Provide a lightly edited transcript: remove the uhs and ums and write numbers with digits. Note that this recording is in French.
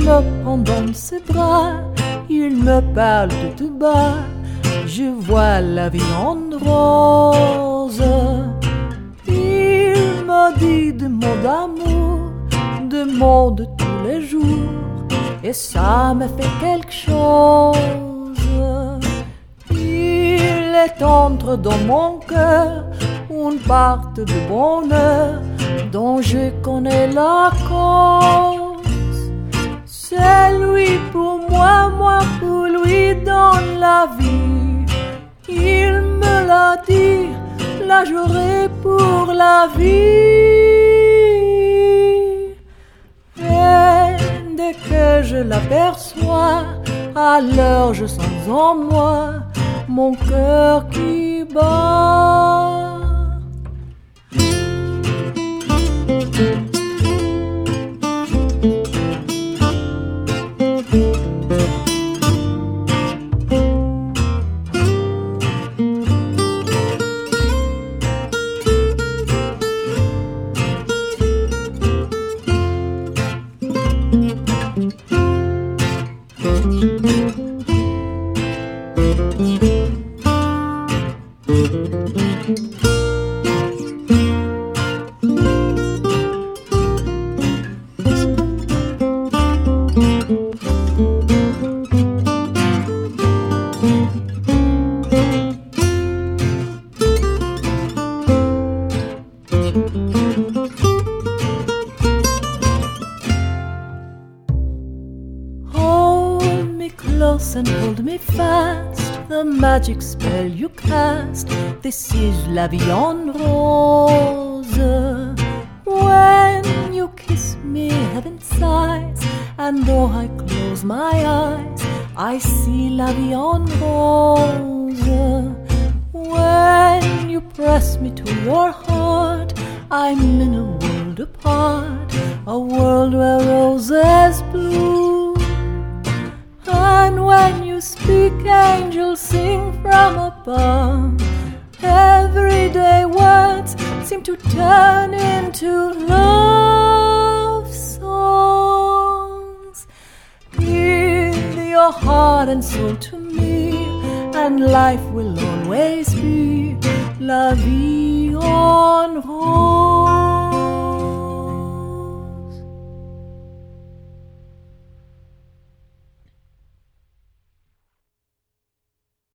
me prend dans ses bras, il me parle de tout bas, je vois la vie en rose. Il me dit des mots d'amour, des mots de tous les jours, et ça me fait quelque chose. Il est entre dans mon cœur une part de bonheur dont je connais la cause. C'est lui pour moi, moi pour lui dans la vie. Il me l'a dit, la j'aurai pour la vie. Et dès que je l'aperçois, alors je sens en moi mon cœur qui bat. And hold me fast, the magic spell you cast. This is la vie en rose. When you kiss me, heaven sighs, and though I close my eyes, I see la vie en rose. When you press me to your heart, I'm in a world apart, a world where roses bloom. And when you speak, angels sing from above. Everyday words seem to turn into love songs. Give your heart and soul to me, and life will always be la vie en rose.